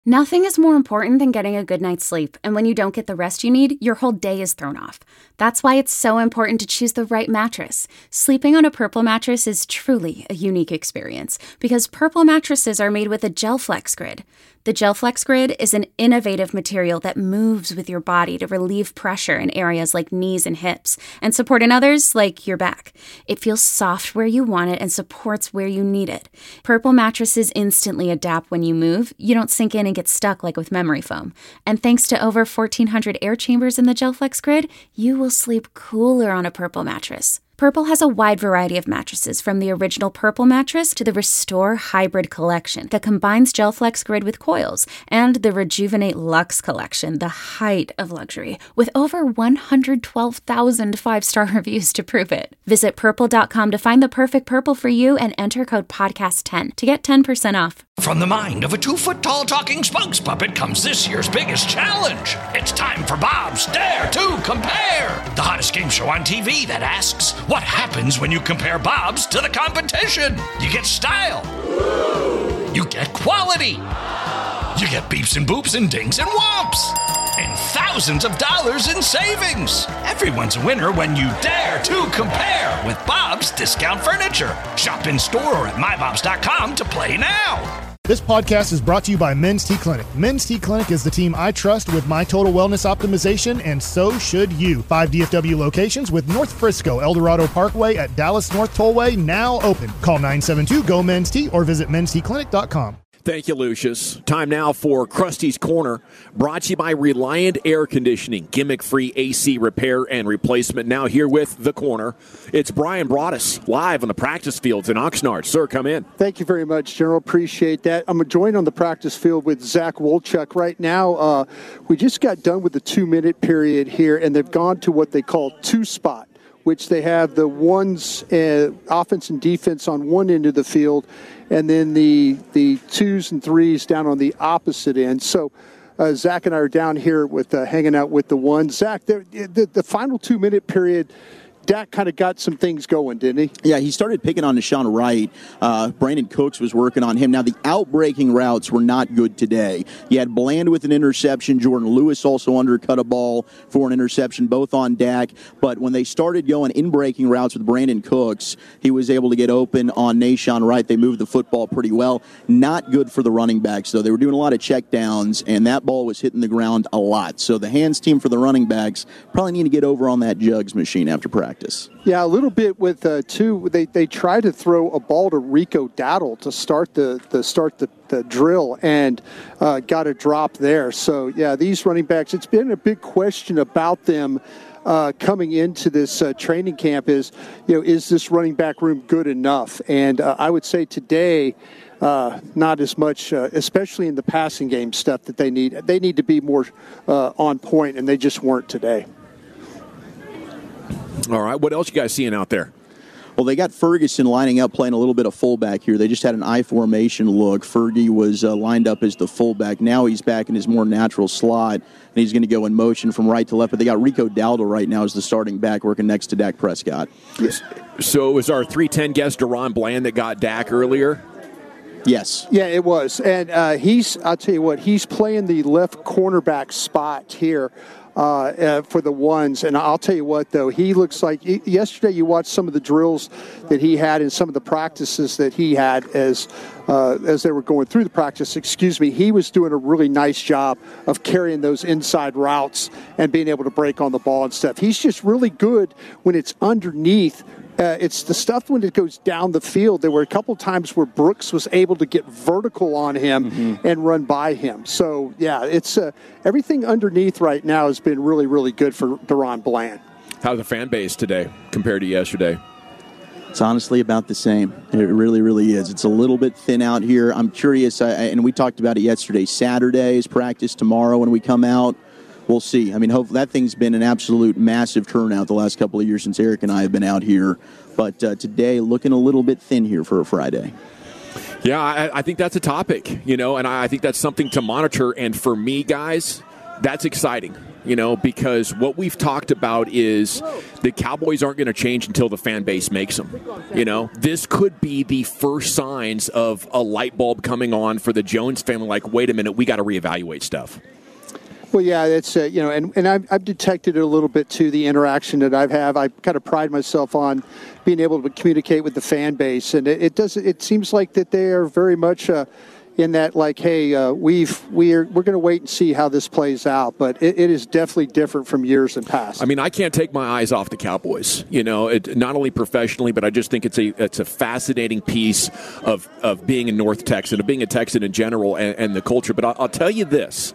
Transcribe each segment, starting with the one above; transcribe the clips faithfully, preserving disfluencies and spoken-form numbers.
Nothing is more important than getting a good night's sleep, and when you don't get the rest you need, your whole day is thrown off. That's why it's so important to choose the right mattress. Sleeping on a Purple mattress is truly a unique experience, because Purple mattresses are made with a GelFlex Grid. The GelFlex Grid is an innovative material that moves with your body to relieve pressure in areas like knees and hips, and support in others like your back. It feels soft where you want it and supports where you need it. Purple mattresses instantly adapt when you move. You don't sink in and get stuck like with memory foam. And thanks to over fourteen hundred air chambers in the GelFlex Grid, you will sleep cooler on a Purple mattress. Purple has a wide variety of mattresses, from the original Purple mattress to the Restore Hybrid collection that combines GelFlex Grid with coils, and the Rejuvenate Luxe collection, the height of luxury, with over one hundred twelve thousand five-star reviews to prove it. Visit purple dot com to find the perfect Purple for you and enter code podcast ten to get ten percent off. From the mind of a two-foot-tall talking spokes puppet comes this year's biggest challenge. It's time for Bob's Dare to Compare, the hottest game show on T V that asks, what happens when you compare Bob's to the competition? You get style. You get quality. You get beeps and boops and dings and whomps. And thousands of dollars in savings. Everyone's a winner when you dare to compare with Bob's Discount Furniture. Shop in store or at my bobs dot com to play now. This podcast is brought to you by Men's T Clinic. Men's T Clinic is the team I trust with my total wellness optimization, and so should you. Five D F W locations with North Frisco, El Dorado Parkway at Dallas North Tollway now open. Call nine seven two, G O, Men's T or visit mens t clinic dot com. Thank you, Lucius. Time now for Krusty's Corner, brought to you by Reliant Air Conditioning, gimmick-free A C repair and replacement. Now here with The Corner, it's Brian Broaddus, live on the practice fields in Oxnard. Sir, come in. Thank you very much, General. Appreciate that. I'm joined on the practice field with Zach Wolchuk right now. Uh, we just got done with the two-minute period here, and they've gone to what they call two-spot, which they have the ones, uh, offense and defense on one end of the field, and then the the twos and threes down on the opposite end. So uh, Zach and I are down here with uh, hanging out with the ones. Zach, the, the, the final two-minute period, Dak kind of got some things going, didn't he? Yeah, he started picking on Deshaun Wright. Uh, Brandon Cooks was working on him. Now, the out-breaking routes were not good today. You had Bland with an interception. Jordan Lewis also undercut a ball for an interception, both on Dak. But when they started going in-breaking routes with Brandon Cooks, he was able to get open on Deshaun Wright. They moved the football pretty well. Not good for the running backs, though. They were doing a lot of checkdowns, and that ball was hitting the ground a lot. So the hands team for the running backs probably need to get over on that jugs machine after practice. Yeah, a little bit with uh, two. They they tried to throw a ball to Rico Dowdle to start the, the start the, the drill and uh, got a drop there. So yeah, these running backs. It's been a big question about them uh, coming into this uh, training camp. Is you know is this running back room good enough? And uh, I would say today. Uh, not as much, uh, especially in the passing game stuff that they need. They need to be more uh, on point, and they just weren't today. All right, what else you guys seeing out there? Well, they got Ferguson lining up, playing a little bit of fullback here. They just had an I formation look. Fergie was uh, lined up as the fullback. Now he's back in his more natural slot, and he's going to go in motion from right to left. But they got Rico Dowdle right now as the starting back, working next to Dak Prescott. Yes. So it was our three ten guest, Deron Bland, that got Dak earlier? Yes. Yeah, it was. And uh, he's, I'll tell you what, he's playing the left cornerback spot here. Uh, uh, for the ones, and I'll tell you what, though, he looks like yesterday you watched some of the drills that he had and some of the practices that he had as uh, as they were going through the practice, excuse me, he was doing a really nice job of carrying those inside routes and being able to break on the ball and stuff. He's just really good when it's underneath. Uh, it's the stuff when it goes down the field. There were a couple times where Brooks was able to get vertical on him mm-hmm. and run by him. So, yeah, it's uh, everything underneath right now has been really, really good for Deron Bland. How's the fan base today compared to yesterday? It's honestly about the same. It really, really is. It's a little bit thin out here. I'm curious, I, and we talked about it yesterday. Saturday is practice tomorrow when we come out. We'll see. I mean, hopefully that thing's been an absolute massive turnout the last couple of years since Eric and I have been out here. But uh, today, looking a little bit thin here for a Friday. Yeah, I, I think that's a topic, you know, and I, I think that's something to monitor. And for me, guys, that's exciting. you know, because what we've talked about is the Cowboys aren't going to change until the fan base makes them. You know, this could be the first signs of a light bulb coming on for the Jones family. Like, wait a minute, we got to reevaluate stuff. Well, yeah, it's uh, you know, and, and I've, I've detected it a little bit too. The interaction that I've had, I kind of pride myself on being able to communicate with the fan base, and it, it does. It seems like that they are very much uh, in that, like, hey, uh, we've we're we're going to wait and see how this plays out. But it, it is definitely different from years in past. I mean, I can't take my eyes off the Cowboys. You know, it, not only professionally, but I just think it's a it's a fascinating piece of of being a North Texan, of being a Texan in general, and, and the culture. But I'll, I'll tell you this.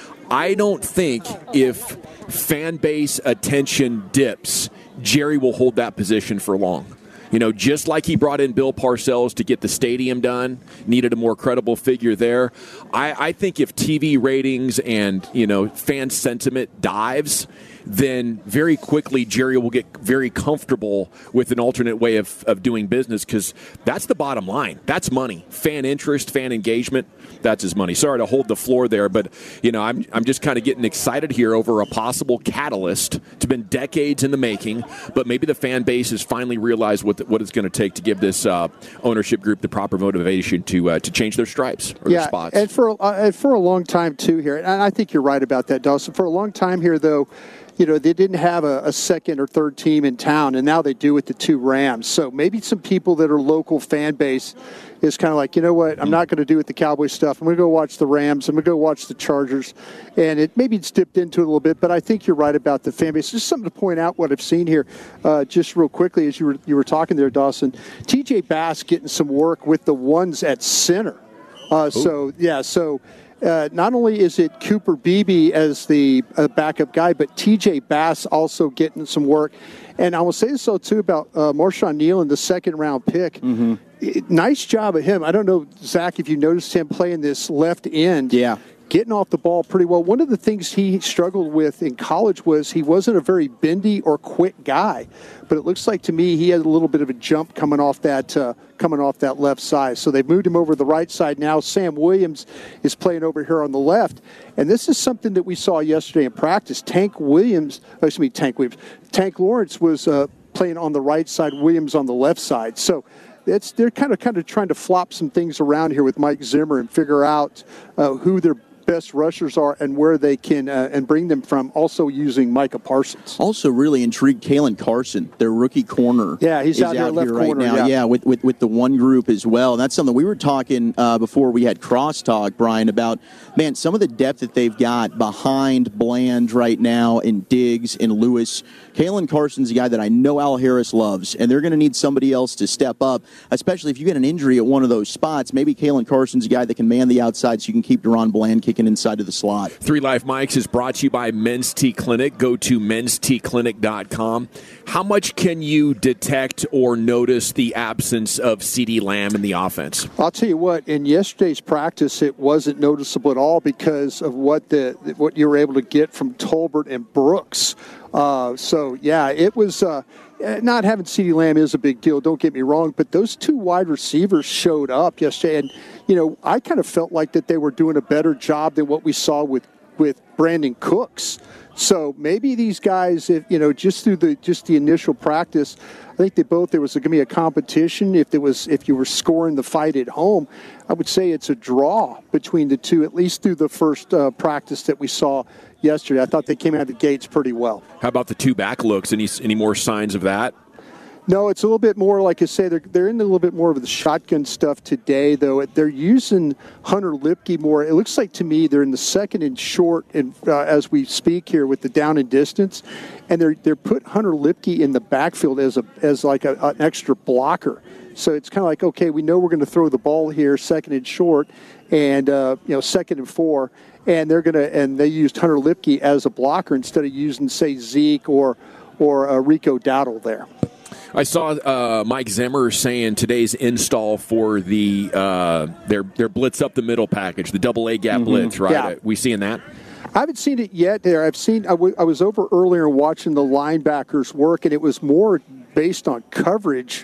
I don't think if fan base attention dips, Jerry will hold that position for long. You know, just like he brought in Bill Parcells to get the stadium done, needed a more credible figure there. I, I think if T V ratings and, you know, fan sentiment dives, then very quickly Jerry will get very comfortable with an alternate way of, of doing business, because that's the bottom line. That's money. Fan interest, fan engagement, that's his money. Sorry to hold the floor there, but you know, I'm I'm just kind of getting excited here over a possible catalyst. It's been decades in the making, but maybe the fan base has finally realized what the, what it's going to take to give this uh, ownership group the proper motivation to uh, to change their stripes or yeah, their spots. And for uh, and for a long time too here, and I think you're right about that, Dawson. For a long time here, though, you know, they didn't have a, a second or third team in town, and now they do with the two Rams. So maybe some people that are local fan base is kind of like, you know what, I'm not going to do with the Cowboys stuff. I'm going to go watch the Rams. I'm going to go watch the Chargers. And it maybe it's dipped into it a little bit, but I think you're right about the fan base. Just something to point out what I've seen here, uh, just real quickly as you were you were talking there, Dawson. T J Bass getting some work with the ones at center. Uh, so, yeah, so... Uh, not only is it Cooper Beebe as the uh, backup guy, but T J Bass also getting some work. And I will say so, too, about uh, Marshawn Nealon, the second-round pick. Mm-hmm. It, nice job of him. I don't know, Zach, if you noticed him playing this left end. Yeah. Getting off the ball pretty well. One of the things he struggled with in college was he wasn't a very bendy or quick guy, but it looks like to me he had a little bit of a jump coming off that uh, coming off that left side. So they've moved him over to the right side now. Sam Williams is playing over here on the left, and this is something that we saw yesterday in practice. Tank Williams, excuse me, Tank Williams, Tank Lawrence was uh, playing on the right side, Williams on the left side. So. It's, they're kind of kind of trying to flop some things around here with Mike Zimmer and figure out uh, who their best rushers are and where they can uh, and bring them from, also using Micah Parsons. Also really intrigued Kalen Carson, their rookie corner. Yeah, he's out, out here left right corner, now. Yeah, yeah with, with, with the one group as well. And that's something we were talking uh, before we had crosstalk, Brian, about, man, some of the depth that they've got behind Bland right now in Diggs and Lewis. Kalen Carson's a guy that I know Al Harris loves, and they're going to need somebody else to step up, especially if you get an injury at one of those spots. Maybe Kalen Carson's a guy that can man the outside so you can keep Deron Bland kicking inside of the slot. Three Life Mics is brought to you by Men's T Clinic. Go to men's t clinic dot com. How much can you detect or notice the absence of CeeDee Lamb in the offense? I'll tell you what, in yesterday's practice, it wasn't noticeable at all because of what the what you were able to get from Tolbert and Brooks. Uh, so, yeah, it was uh, not having CeeDee Lamb is a big deal, don't get me wrong, but those two wide receivers showed up yesterday. And, you know, I kind of felt like that they were doing a better job than what we saw with, with Brandon Cooks. So maybe these guys, if you know, just through the just the initial practice, I think they both there was going to be a competition. If there was, if you were scoring the fight at home, I would say it's a draw between the two, at least through the first uh, practice that we saw yesterday. I thought they came out of the gates pretty well. How about the two back looks? Any any more signs of that? No, it's a little bit more, like I say, they're, they're in a little bit more of the shotgun stuff today, though. They're using Hunter Lipke more. It looks like to me they're in the second and short and uh, as we speak here with the down and distance, and they're they're put Hunter Lipke in the backfield as a as like a, an extra blocker. So it's kind of like, okay, we know we're going to throw the ball here, second and short, and uh, you know, second and four, and they're going to and they used Hunter Lipke as a blocker instead of using, say, Zeke or or uh, Rico Dowdle there. I saw uh, Mike Zimmer saying today's install for the uh, their their blitz up the middle package, the double A gap mm-hmm. blitz, right? Yeah. Are we seeing that? I haven't seen it yet there. I've seen, I, w- I was over earlier watching the linebackers work, and it was more based on coverage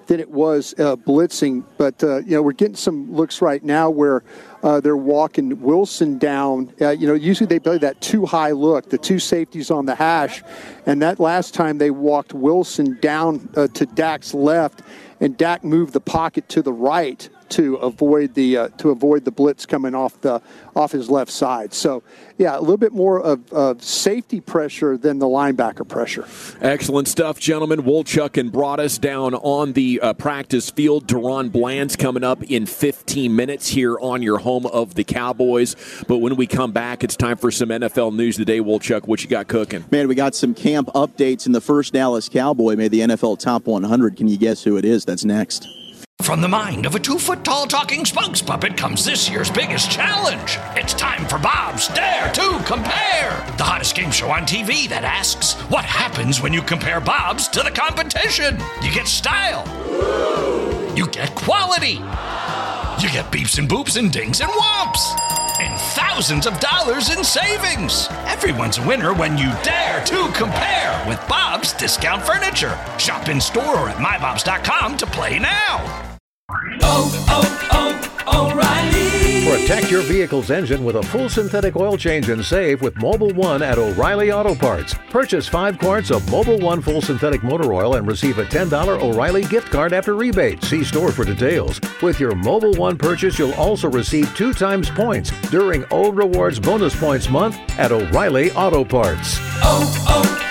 than it was uh, blitzing. But, uh, you know, we're getting some looks right now where uh, they're walking Wilson down. Uh, you know, usually they play that too high look, the two safeties on the hash. And that last time they walked Wilson down uh, to Dak's left, and Dak moved the pocket to the right to avoid the uh, to avoid the blitz coming off the off his left side. So, yeah, a little bit more of, of safety pressure than the linebacker pressure. Excellent stuff, gentlemen. Wolchuk and Broadus down on the uh, practice field. Deron Bland's coming up in fifteen minutes here on your home of the Cowboys. But when we come back, it's time for some N F L news today. Wolchuk, what you got cooking? Man, we got some camp updates, and the first Dallas Cowboy made the N F L Top one hundred. Can you guess who it is? That's next. From the mind of a two-foot-tall talking spokes puppet comes this year's biggest challenge. It's time for Bob's Dare to Compare, the hottest game show on T V that asks, what happens when you compare Bob's to the competition? You get style. You get quality. You get beeps and boops and dings and whomps. And thousands of dollars in savings. Everyone's a winner when you dare to compare with Bob's Discount Furniture. Shop in store or at my bobs dot com to play now. Oh, oh, oh, O'Reilly. Protect your vehicle's engine with a full synthetic oil change and save with Mobil one at O'Reilly Auto Parts. Purchase five quarts of Mobil one full synthetic motor oil and receive a ten dollars O'Reilly gift card after rebate. See store for details. With your Mobil one purchase, you'll also receive two times points during O Rewards Bonus Points Month at O'Reilly Auto Parts. Oh,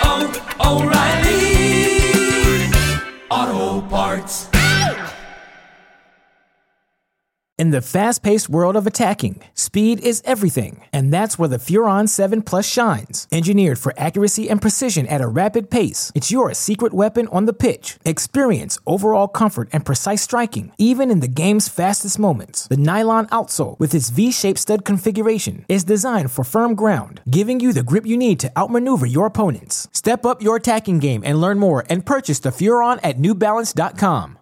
oh, oh, O'Reilly Auto Parts. In the fast-paced world of attacking, speed is everything, and that's where the Furon seven Plus shines. Engineered for accuracy and precision at a rapid pace, it's your secret weapon on the pitch. Experience overall comfort and precise striking, even in the game's fastest moments. The nylon outsole, with its V-shaped stud configuration, is designed for firm ground, giving you the grip you need to outmaneuver your opponents. Step up your attacking game and learn more and purchase the Furon at new balance dot com.